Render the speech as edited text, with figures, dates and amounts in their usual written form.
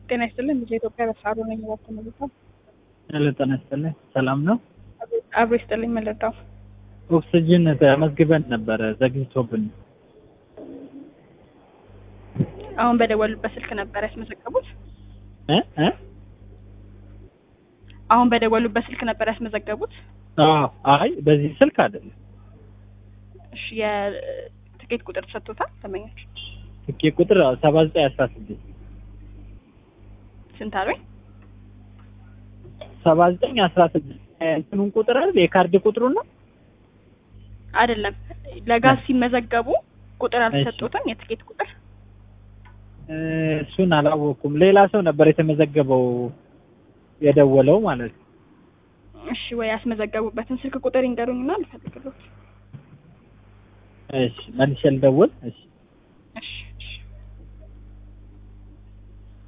ጤና ይስጥልኝ። ኢትዮጵያ በሳሩ ነኝ ወጥተው ጤና ይስጥልኝ። ሰላም ነው? አብሮ ይስጥልኝ። መለጣው ኦክሲጅን ተመዝግበን ነበረ ዘግይቶብን። አሁን በደወሉበት ስልክ ነበር ያስመዘገቡት? አሁን በደወሉበት ስልክ ነበር ያስመዘገቡት? አይ በዚህ ስልክ አይደለም። እሺ የትኬት ቁጥር ተሰጥቶታል ተመኛችሁ? ትኬት ቁጥር 7916 ስንት አሉኝ? 7916 እንትኑን ቁጥር አይደል? የካርድ ቁጥሩ ነው አይደለም። ለጋዝ ሲመዘገቡ ቁጥር አልተሰጡትም? የትኬት ቁጥር እሱን አላወኩም። ሌላ ሰው ነበር የተመዘገበው የደወለው ማለት ነው። እሺ ወይ ያስመዘገቡበትን ስልክ ቁጥር ይንገሩኝና ልፈልግልዎት። እሺ መልሼ ልደውል። እሺ እሺ